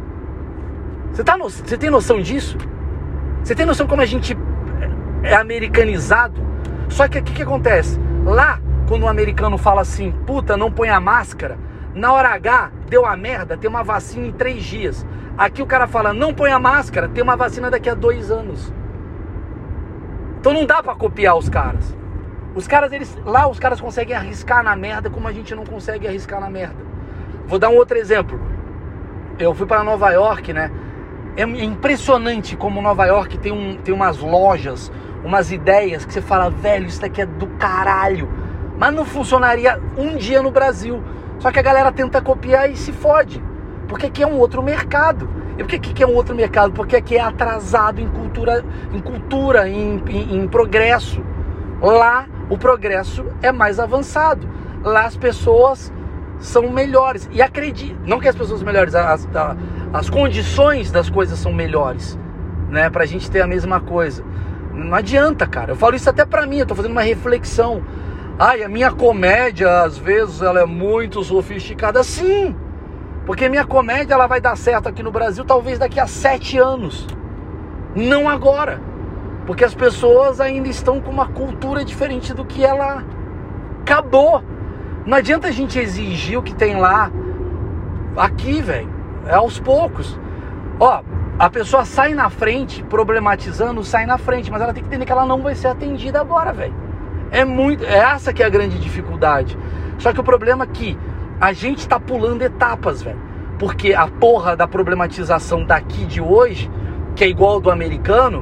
Você tem noção disso? Você tem noção como a gente é americanizado? Só que o que acontece? Lá, quando um americano fala assim, puta, não põe a máscara, na hora H, deu a merda, tem uma vacina em 3 dias. Aqui o cara fala, não põe a máscara, tem uma vacina daqui a 2 anos. Então não dá pra copiar os caras. Os caras conseguem arriscar na merda como a gente não consegue arriscar na merda. Vou dar um outro exemplo. Eu fui para Nova York, né? É impressionante como Nova York tem umas lojas, umas ideias que você fala, velho, isso daqui é do caralho. Mas não funcionaria um dia no Brasil. Só que a galera tenta copiar e se fode. Porque aqui é um outro mercado. E por que aqui é um outro mercado? Porque aqui é atrasado em cultura, em progresso. Lá o progresso é mais avançado. Lá as pessoas são melhores. E acredite, não que as pessoas são melhores, as condições das coisas são melhores, né? Pra gente ter a mesma coisa. Não adianta, cara. Eu falo isso até pra mim, eu tô fazendo uma reflexão. Ai, a minha comédia, às vezes, ela é muito sofisticada. Sim, porque a minha comédia, ela vai dar certo aqui no Brasil talvez daqui a 7 anos. Não agora. Porque as pessoas ainda estão com uma cultura diferente do que é lá. Acabou. Não adianta a gente exigir o que tem lá. Aqui, velho. É aos poucos. Ó, a pessoa sai na frente, problematizando, sai na frente. Mas ela tem que entender que ela não vai ser atendida agora, velho. É essa que é a grande dificuldade. Só que o problema é que a gente tá pulando etapas, velho. Porque a porra da problematização daqui de hoje, que é igual ao do americano,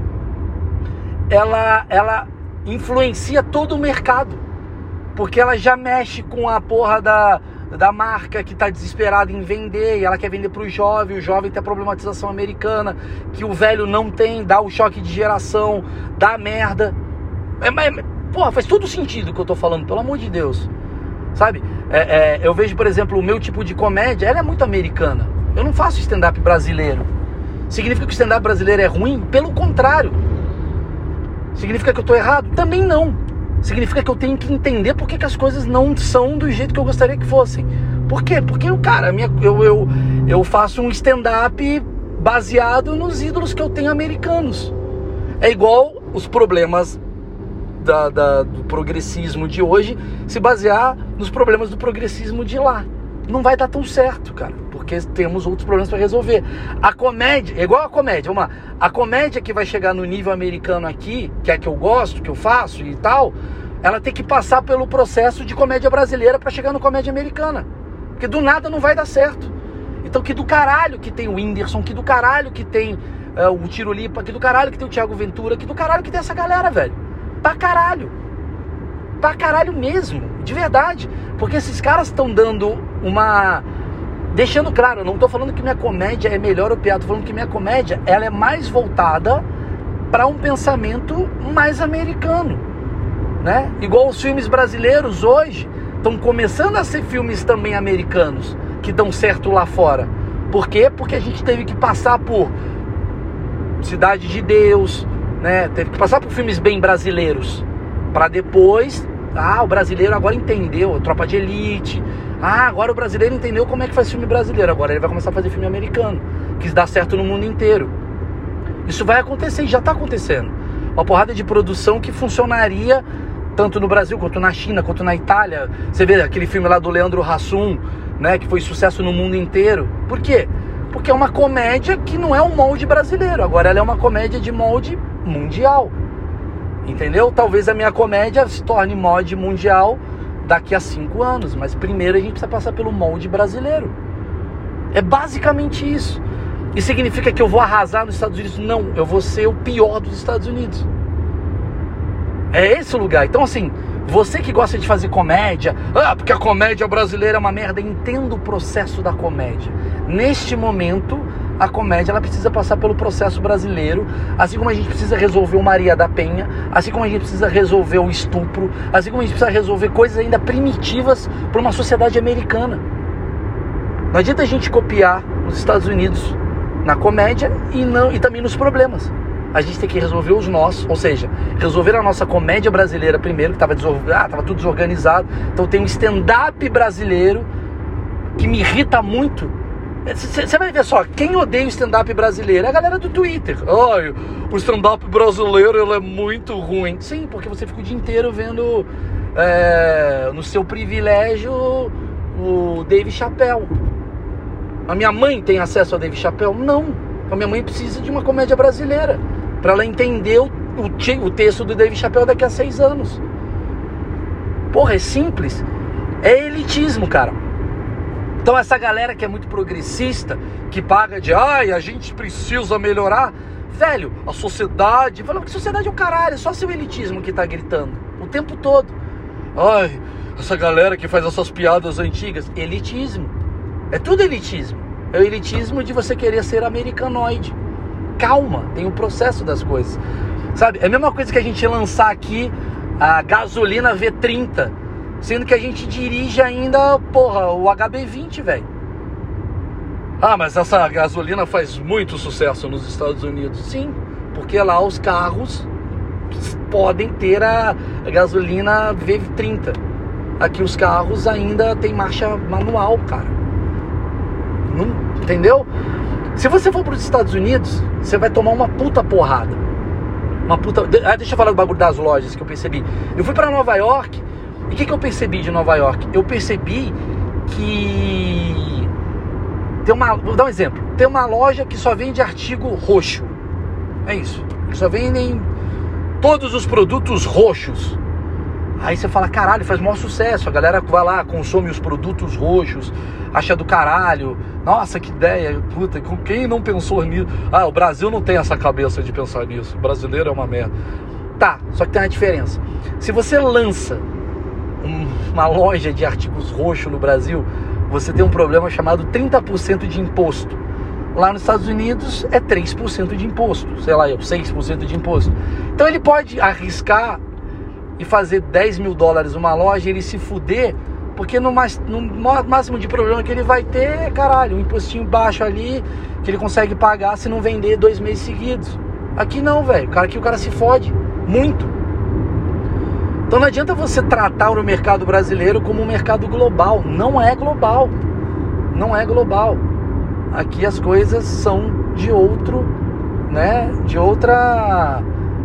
ela influencia todo o mercado. Porque ela já mexe com a porra da marca que tá desesperada em vender, e ela quer vender pro jovem, o jovem tem a problematização americana, que o velho não tem, dá o choque de geração, dá merda. Porra, faz todo sentido o que eu tô falando, pelo amor de Deus. Sabe? Eu vejo, por exemplo, o meu tipo de comédia, ela é muito americana. Eu não faço stand-up brasileiro. Significa que o stand-up brasileiro é ruim? Pelo contrário. Significa que eu tô errado? Também não. Significa que eu tenho que entender por que as coisas não são do jeito que eu gostaria que fossem. Por quê? Porque, cara, eu faço um stand-up baseado nos ídolos que eu tenho americanos. É igual os problemas do progressismo de hoje se basear nos problemas do progressismo de lá. Não vai dar tão certo, cara, porque temos outros problemas para resolver. A comédia, é igual a comédia, vamos lá. A comédia que vai chegar no nível americano aqui, que é a que eu gosto, que eu faço e tal, ela tem que passar pelo processo de comédia brasileira para chegar no comédia americana. Porque do nada não vai dar certo. Então que do caralho que tem o Whindersson, que do caralho que tem o Tirolipa, que do caralho que tem o Thiago Ventura, que do caralho que tem essa galera, velho. Pra caralho. Pra caralho mesmo. De verdade. Porque esses caras estão dando uma... Deixando claro, eu não tô falando que minha comédia é melhor ou pior. Tô falando que minha comédia, ela é mais voltada para um pensamento mais americano, né? Igual os filmes brasileiros hoje estão começando a ser filmes também americanos, que dão certo lá fora. Por quê? Porque a gente teve que passar por Cidade de Deus, né? Teve que passar por filmes bem brasileiros para depois o brasileiro agora entendeu, Tropa de Elite. Agora o brasileiro entendeu como é que faz filme brasileiro. Agora ele vai começar a fazer filme americano, que dá certo no mundo inteiro. Isso vai acontecer e já está acontecendo. Uma porrada de produção que funcionaria tanto no Brasil, quanto na China, quanto na Itália. Você vê aquele filme lá do Leandro Hassum, né, que foi sucesso no mundo inteiro. Por quê? Porque é uma comédia que não é um molde brasileiro. Agora ela é uma comédia de molde mundial. Entendeu? Talvez a minha comédia se torne molde mundial daqui a 5 anos. Mas primeiro a gente precisa passar pelo molde brasileiro. É basicamente isso. Isso significa que eu vou arrasar nos Estados Unidos? Não, eu vou ser o pior dos Estados Unidos. É esse o lugar. Então assim, você que gosta de fazer comédia, porque a comédia brasileira é uma merda, entenda o processo da comédia. Neste momento, a comédia ela precisa passar pelo processo brasileiro, assim como a gente precisa resolver o Maria da Penha, assim como a gente precisa resolver o estupro, assim como a gente precisa resolver coisas ainda primitivas para uma sociedade americana. Não adianta a gente copiar os Estados Unidos na comédia e também nos problemas. A gente tem que resolver os nossos, ou seja, resolver a nossa comédia brasileira primeiro, que estava tudo desorganizado. Então tem um stand-up brasileiro que me irrita muito. Você vai ver só, quem odeia o stand-up brasileiro é a galera do Twitter. Ai, o stand-up brasileiro ele é muito ruim. Sim, porque você fica o dia inteiro vendo no seu privilégio o Dave Chappelle. A minha mãe tem acesso a Dave Chappelle? Não. A minha mãe precisa de uma comédia brasileira para ela entender o texto do Dave Chappelle daqui a 6 anos. Porra, é simples. É elitismo, cara. Então essa galera que é muito progressista, que paga de a gente precisa melhorar, velho, a sociedade, fala que sociedade é o caralho, é só seu elitismo que tá gritando o tempo todo. Ai, essa galera que faz essas piadas antigas, elitismo. É tudo elitismo. É o elitismo de você querer ser americanoide. Calma, tem um processo das coisas. Sabe, é a mesma coisa que a gente lançar aqui a gasolina V30, sendo que a gente dirige ainda, porra, o HB20, velho. Mas essa gasolina faz muito sucesso nos Estados Unidos. Sim, porque lá os carros podem ter a gasolina V30. Aqui os carros ainda tem marcha manual, cara. Não, entendeu? Se você for para os Estados Unidos, você vai tomar uma puta porrada. Deixa eu falar do bagulho das lojas que eu percebi. Eu fui para Nova York. E o que eu percebi de Nova York? Eu percebi que vou dar um exemplo. Tem uma loja que só vende artigo roxo. É isso. Só vendem todos os produtos roxos. Aí você fala, caralho, faz maior sucesso. A galera vai lá, consome os produtos roxos, acha do caralho. Nossa, que ideia, puta, com quem não pensou nisso? O Brasil não tem essa cabeça de pensar nisso. O brasileiro é uma merda. Tá, só que tem uma diferença. Se você lança uma loja de artigos roxos no Brasil, você tem um problema chamado 30% de imposto. Lá nos Estados Unidos é 3% de imposto, sei lá, 6% de imposto. Então ele pode arriscar e fazer $10 mil uma loja e ele se fuder, porque no máximo de problema que ele vai ter é, caralho, um impostinho baixo ali, que ele consegue pagar se não vender 2 meses seguidos. Aqui não, velho, aqui o cara se fode muito. Então não adianta você tratar o mercado brasileiro como um mercado global. Não é global. Não é global. Aqui as coisas são de outro, né? De outra...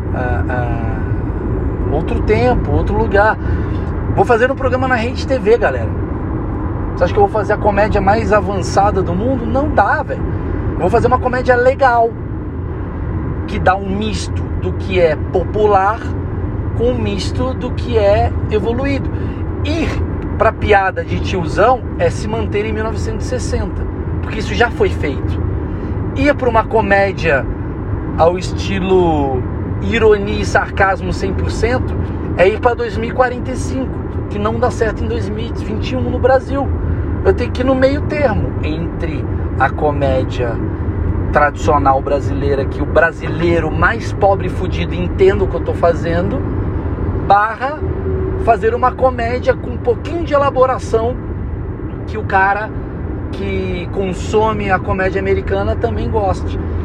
outro tempo, outro lugar. Vou fazer um programa na Rede TV, galera. Você acha que eu vou fazer a comédia mais avançada do mundo? Não dá, velho. Eu vou fazer uma comédia legal, que dá um misto do que é popular com um misto do que é evoluído. Ir pra piada de tiozão é se manter em 1960, porque isso já foi feito. Ir pra uma comédia ao estilo ironia e sarcasmo 100% é ir para 2045, que não dá certo em 2021 no Brasil. Eu tenho que ir no meio termo entre a comédia tradicional brasileira, que o brasileiro mais pobre e fudido entenda o que eu tô fazendo, barra fazer uma comédia com um pouquinho de elaboração que o cara que consome a comédia americana também goste.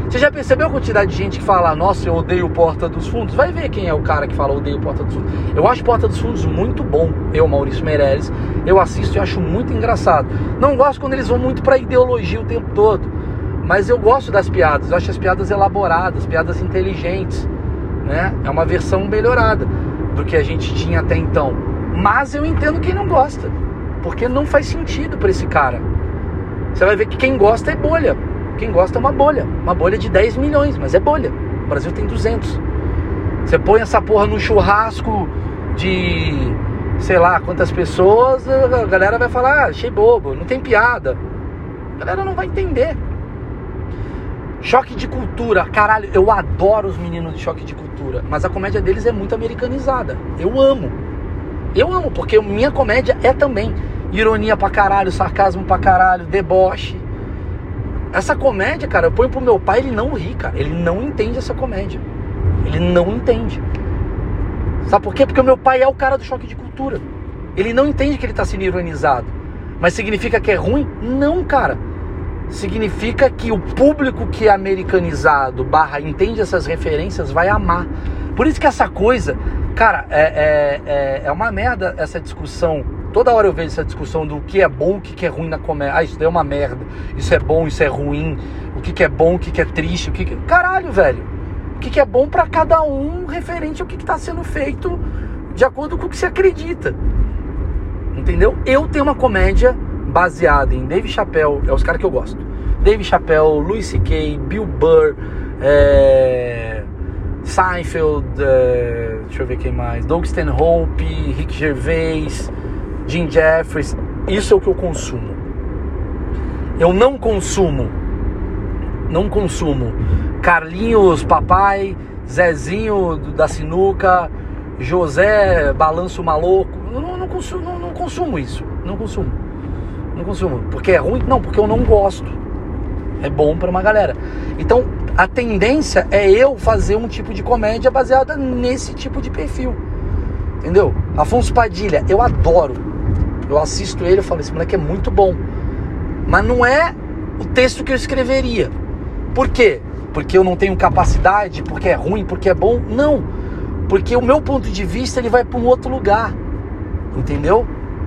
Você já percebeu a quantidade de gente que fala, nossa, eu odeio Porta dos Fundos? Vai ver quem é o cara que fala, odeio Porta dos Fundos. Eu acho Porta dos Fundos muito bom. Eu, Maurício Meirelles, eu assisto e acho muito engraçado. Não gosto quando eles vão muito pra ideologia o tempo todo. Mas eu gosto das piadas. Eu acho as piadas elaboradas, piadas inteligentes, né? É uma versão melhorada do que a gente tinha até então. Mas eu entendo quem não gosta, porque não faz sentido pra esse cara. Você vai ver que quem gosta é bolha. Quem gosta é uma bolha de 10 milhões, mas é bolha. O Brasil tem 200. Você põe essa porra num churrasco de sei lá quantas pessoas, a galera vai falar, achei bobo, não tem piada. A galera não vai entender. Choque de cultura, caralho, eu adoro os meninos de Choque de Cultura, mas a comédia deles é muito americanizada. Eu amo, porque minha comédia é também ironia pra caralho, sarcasmo pra caralho, deboche. Essa comédia, cara, eu ponho pro meu pai, ele não ri, cara. Ele não entende essa comédia. Ele não entende. Sabe por quê? Porque o meu pai é o cara do Choque de Cultura. Ele não entende que ele tá sendo ironizado. Mas significa que é ruim? Não, cara. Significa que o público que é americanizado / entende essas referências vai amar. Por isso que essa coisa, cara, é uma merda essa discussão. Toda hora eu vejo essa discussão do que é bom, o que é ruim na comédia. Ah, isso daí é uma merda. Isso é bom, isso é ruim. O que é bom, o que é triste. Caralho, velho. O que é bom pra cada um referente ao que tá sendo feito de acordo com o que você acredita. Entendeu? Eu tenho uma comédia baseada em Dave Chappelle. É os caras que eu gosto. Dave Chappelle, Louis C.K., Bill Burr, Seinfeld, deixa eu ver quem mais. Doug Stanhope, Rick Gervais, Jim Jeffries. Isso é o que eu consumo. Eu não consumo Carlinhos Papai, Zezinho da Sinuca, José Balanço Maluco. Eu não consumo isso. Não consumo. Porque é ruim? Não, porque eu não gosto. É bom pra uma galera. Então a tendência é eu fazer um tipo de comédia baseada nesse tipo de perfil. Entendeu? Afonso Padilha, eu adoro. Eu assisto ele e falo, esse moleque é muito bom. Mas não é o texto que eu escreveria. Por quê? Porque eu não tenho capacidade, porque é ruim, porque é bom? Não. Porque o meu ponto de vista, ele vai para um outro lugar. Entendeu?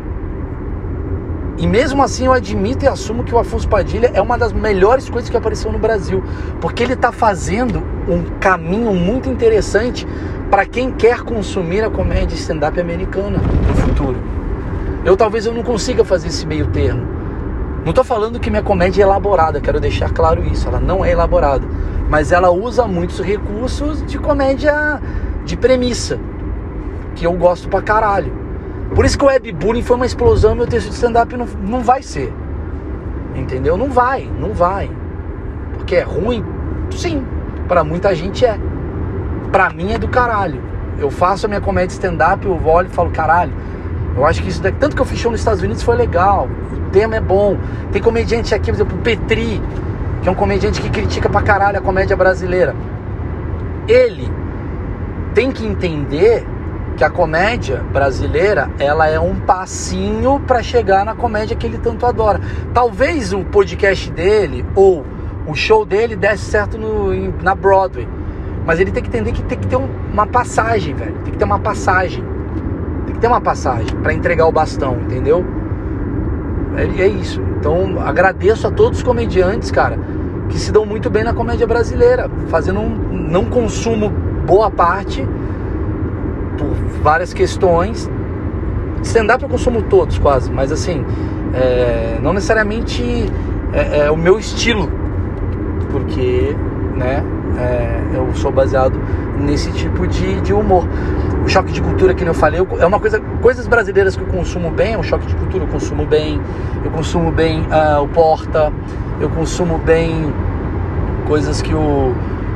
E mesmo assim eu admito e assumo que o Afonso Padilha é uma das melhores coisas que apareceu no Brasil. Porque ele está fazendo um caminho muito interessante para quem quer consumir a comédia stand-up americana no futuro. Talvez eu não consiga fazer esse meio termo. Não tô falando que minha comédia é elaborada, quero deixar claro isso, ela não é elaborada. Mas ela usa muitos recursos de comédia de premissa, que eu gosto pra caralho. Por isso que o webbullying foi uma explosão, meu texto de stand-up não vai ser. Entendeu? Não vai. Porque é ruim? Sim, pra muita gente é. Pra mim é do caralho. Eu faço a minha comédia stand-up, eu olho e falo, caralho, eu acho que isso daqui, tanto que eu fiz show nos Estados Unidos, foi legal. O tema é bom. Tem comediante aqui, por exemplo, o Petri, que é um comediante que critica pra caralho a comédia brasileira. Ele tem que entender que a comédia brasileira, ela é um passinho pra chegar na comédia que ele tanto adora. Talvez o podcast dele ou o show dele desse certo na Broadway. Mas ele tem que entender que tem que ter uma passagem, velho. Tem que ter uma passagem. Pra entregar o bastão, entendeu? É isso. Então agradeço a todos os comediantes, cara, que se dão muito bem na comédia brasileira, fazendo não consumo boa parte por várias questões. Stand-up eu consumo todos quase, mas assim, não necessariamente é o meu estilo, porque, né, eu sou baseado nesse tipo de humor. O Choque de Cultura, que eu falei, é uma coisas brasileiras que eu consumo bem. O Choque de Cultura eu consumo bem o Porta, eu consumo bem coisas que o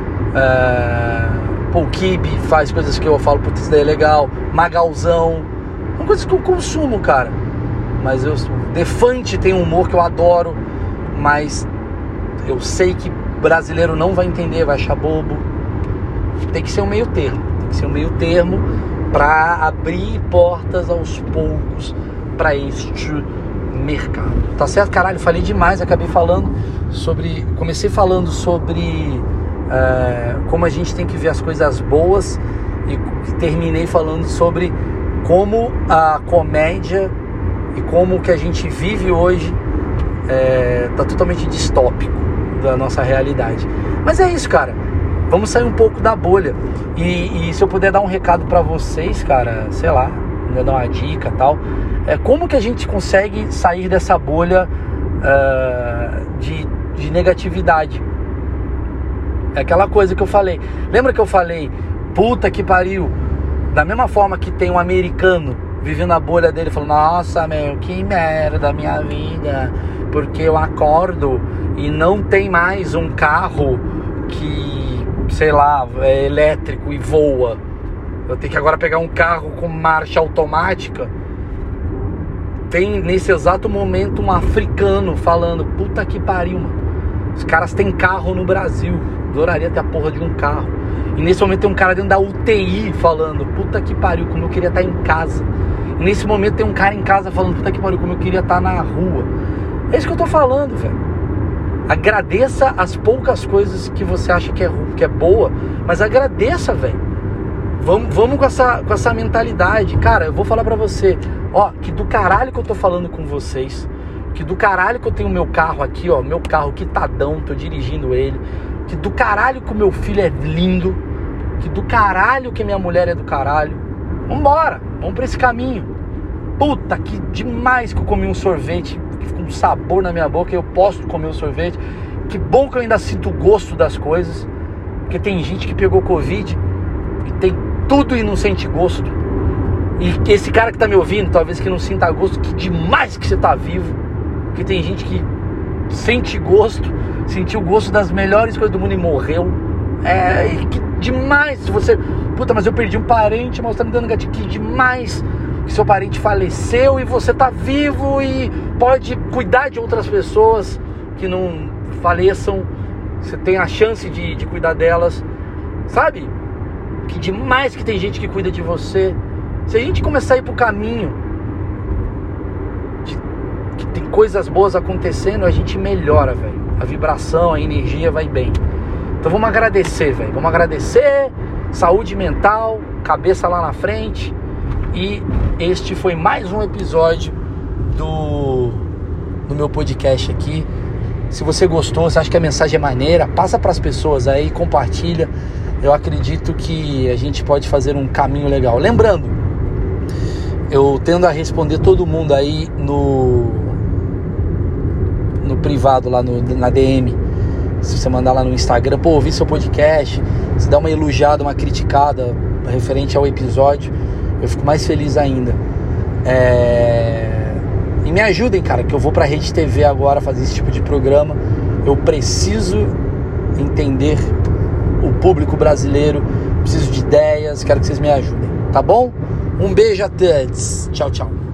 Paul Kibe faz, coisas que eu falo, putz, isso daí é legal. Magalzão, são coisas que eu consumo, cara. Mas Defante tem um humor que eu adoro, mas eu sei que brasileiro não vai entender, vai achar bobo. Tem que ser um meio termo para abrir portas aos poucos para este mercado. Tá certo, caralho? Falei demais, comecei falando sobre como a gente tem que ver as coisas boas e terminei falando sobre como a comédia e como o que a gente vive hoje tá totalmente distópico da nossa realidade. Mas é isso, cara. Vamos sair um pouco da bolha. E se eu puder dar um recado pra vocês, cara, sei lá, dar uma dica e tal, como que a gente consegue sair dessa bolha de negatividade? É aquela coisa que eu falei. Lembra que eu falei, puta que pariu, da mesma forma que tem um americano vivendo a bolha dele, falando, nossa, meu, que merda minha vida, porque eu acordo e não tem mais um carro que, sei lá, é elétrico e voa. Eu tenho que agora pegar um carro com marcha automática. Tem nesse exato momento um africano falando, puta que pariu, mano. Os caras têm carro no Brasil, adoraria ter a porra de um carro. E nesse momento tem um cara dentro da UTI falando, puta que pariu, como eu queria estar em casa. E nesse momento tem um cara em casa falando, puta que pariu, como eu queria estar na rua. É isso que eu tô falando, velho. Agradeça as poucas coisas que você acha que é boa, mas agradeça, velho. Vamos com essa mentalidade. Cara, eu vou falar pra você, ó, que do caralho que eu tô falando com vocês, que do caralho que eu tenho meu carro aqui, ó, meu carro quitadão, tô dirigindo ele, que do caralho que o meu filho é lindo, que do caralho que minha mulher é do caralho. Vambora, vamos pra esse caminho. Puta, que demais que eu comi um sorvete, que ficou um sabor na minha boca e eu posso comer um sorvete. Que bom que eu ainda sinto o gosto das coisas, porque tem gente que pegou Covid e tem tudo e não sente gosto. E que esse cara que tá me ouvindo, talvez que não sinta gosto, que demais que você tá vivo. Porque tem gente que sente gosto, sentiu o gosto das melhores coisas do mundo e morreu. E que demais se você... Puta, mas eu perdi um parente, mas tá me dando gatilho. Que demais que seu parente faleceu e você tá vivo e pode cuidar de outras pessoas que não faleçam. Você tem a chance de cuidar delas, sabe? Que demais que tem gente que cuida de você. Se a gente começar a ir pro caminho que tem coisas boas acontecendo, a gente melhora, velho. A vibração, a energia vai bem. Então vamos agradecer, velho. Vamos agradecer, saúde mental, cabeça lá na frente. E este foi mais um episódio do meu podcast aqui. Se você gostou, se acha que a mensagem é maneira, passa para as pessoas aí, compartilha. Eu acredito que a gente pode fazer um caminho legal. Lembrando, eu tendo a responder todo mundo aí no privado, lá na DM. Se você mandar lá no Instagram, pô, ouvi seu podcast, se dá uma elogiada, uma criticada referente ao episódio, eu fico mais feliz ainda. E me ajudem, cara, que eu vou pra Rede TV agora fazer esse tipo de programa. Eu preciso entender o público brasileiro, preciso de ideias, quero que vocês me ajudem, tá bom? Um beijo a todos, tchau, tchau.